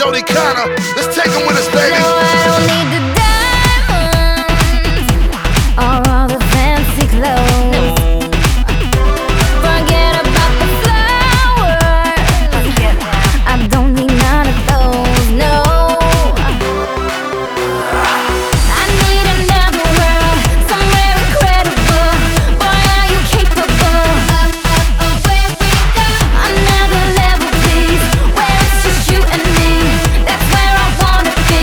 Jody Connor. Let's take him with us, baby. No, I don't need the diamonds or all the fancy clothes. Forget about the flowers. I don't need none of those, no. I need another world, somewhere incredible. Boy, are you capable? Another level, please, where it's just you and me. That's where I wanna be.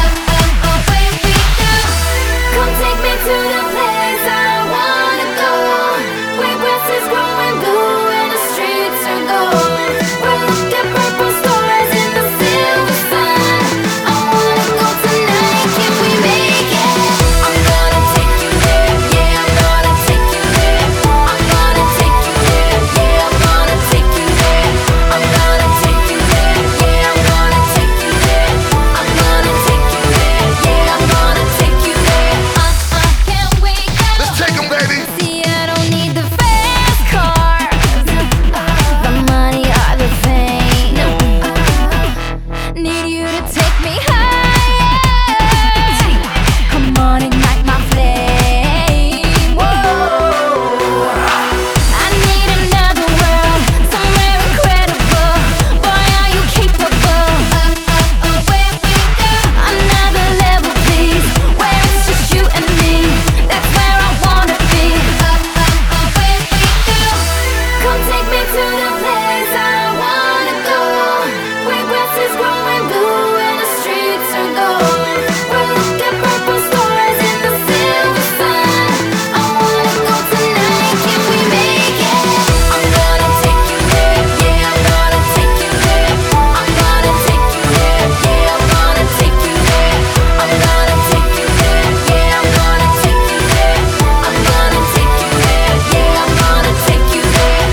Come take me to the place I wanna go, where grass is growing blue and the streets are gold. Where look at purple stars in the silver sun. I wanna go tonight, can we make it? I'm gonna take you there, yeah, I'm gonna take you there. I'm gonna take you there, yeah, I'm gonna take you there. I'm gonna take you there, yeah, I'm gonna take you there. I'm gonna take you there, yeah, I'm gonna take you there. Can't wait, Let's take him, baby. see, I don't need the fast cars, the money or the fame. Need you to take me higher. Come on, ignite my flame. Whoa. I need another world, somewhere incredible. Boy, are you capable? Another level, please, where it's just you and me. That's where I wanna be. Come take me to the place I wanna go, where grass is growing blue and the streets are gold. Where look at purple stars in the silver sun. I wanna go tonight, can we make it? I'm gonna take you there, yeah, I'm gonna take you there. I'm gonna take you there, yeah, I'm gonna take you there. I'm gonna take you there, yeah, I'm gonna take you there. I'm gonna take you there, yeah, I'm gonna take you there.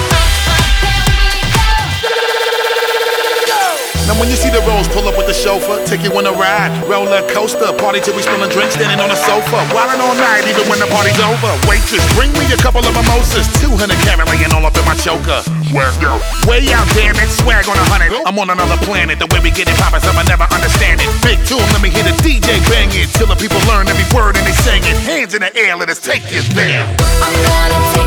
Now when you see the Rose pull up with the chauffeur, take you on a ride, roller coaster, party till we spillin' drinks, standing on the sofa, wildin' all night even when the party's over. Waitress, bring me a couple of mimosas, 200 carat laying all up in my choker. Way out, damn it, swag on 100. I'm on another planet, the way we get it poppin', some I never understand it. Big tune, let me hear the DJ bang it, till the people learn every word and they sing it. Hands in the air, let us take it there. I'm gonna take